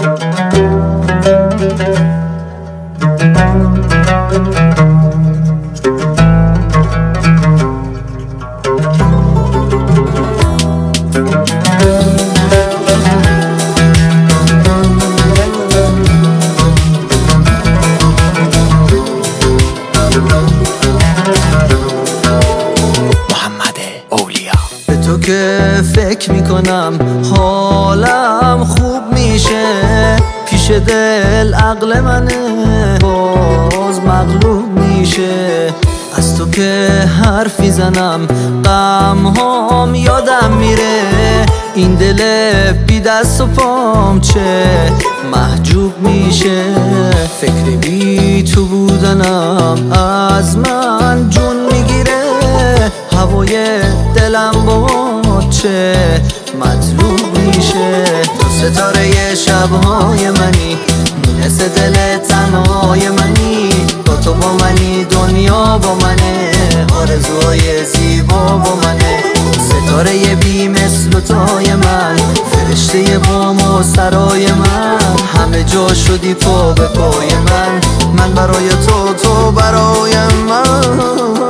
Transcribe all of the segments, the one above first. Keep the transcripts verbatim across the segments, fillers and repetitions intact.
تو که فکر میکنم حالم خوب میشه، پیش دل عقل منه باز مغلوب میشه. از تو که حرفی زنم غم هام یادم میره، این دل بی دست و پام چه محجوب میشه. فکر بی تو بودنم از من جون میگیره، هوای دلم با چه مطلوب میشه. تو ستاره شبهای منی، مثل دل تنهای منی، با تو با منی دنیا با منه، آرزوهای زیبا با منه. ستاره بی مثل و تای من، فرشته بام و سرای من، همه جا شدی پا به پای من، من برای تو تو برای من.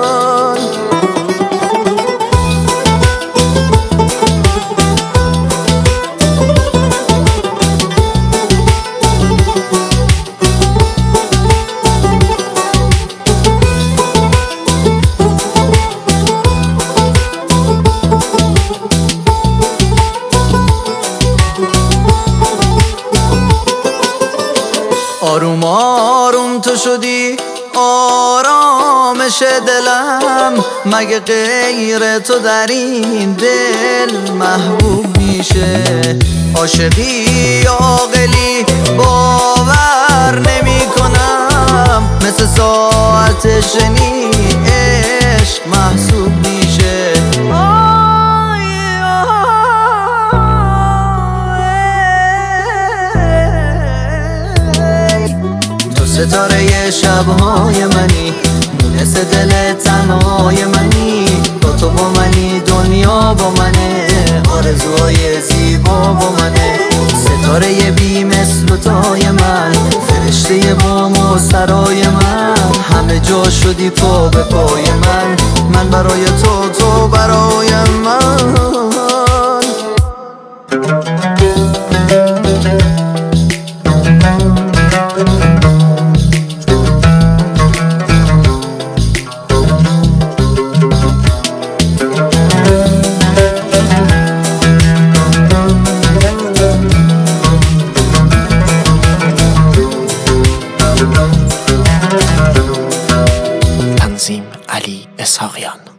آروم آروم تو شدی آرامش دلم، مگه غیر تو در این دل محبوب میشه. عاشقی عاقلی باور نمی کنم، مثل ساعت شنی عشق محسوب میشه. ستاره شبهای منی، مثل دل تنهای منی، با تو با منی دنیا با منه، آرزوهای زیبا با منه. ستاره بی مثل و تای من، فرشته بام و سرای من، همه جا شدی پا به پای من، من برای تو تو برای من. تنظیم علی اسحاقیان.